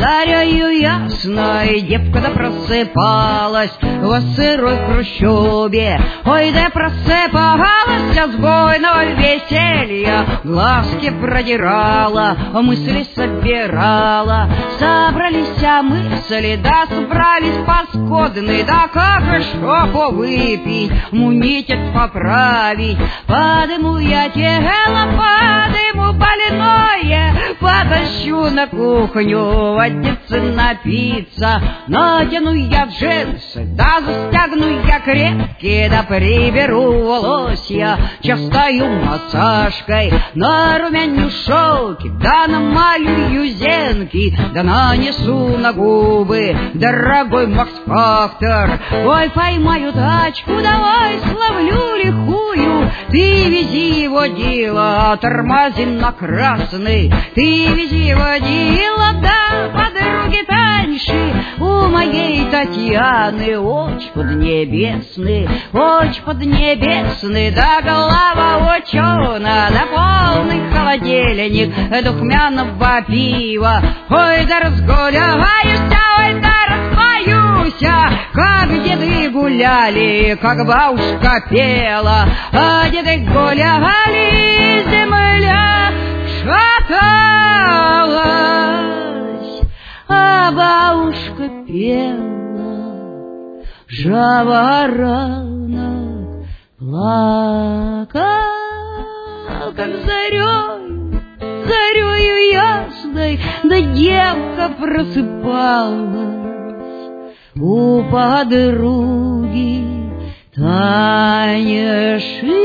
Зарею ясной девка-то просыпалась в сырой хрущобе. Ой, да просыпалась с буйного веселья, глазки продирала, мысли собирала. Собрались мысли, да собрались паскудные, да как же шопу выпить, мунитет поправить. Подыму я тело, подыму больное, потащу на кухню одеться, напиться. Надену я джинсы, да застягну я крепкие, да приберу волосья частою массажкой. Нарумяню шелки, да намалюю зенки, да нанесу на губы дорогой Макс-фактор. Ой, поймаю тачку, давай словлю лихую, ты вези водила, тормозим на красный. Ты вези водила, да подруги Таньши, у моей Татьяны очи поднебесные, да голова учена, да полный холодильник духмяного пива. Ой, да разгуляешься, ой, да распоюся, как деды гуляли, как бабушка пела, а деды гуляли, земля шаталась, а бабушка пела, жаворонок плакал, как зарею ясной, да девка просыпалась у подруги Танюши.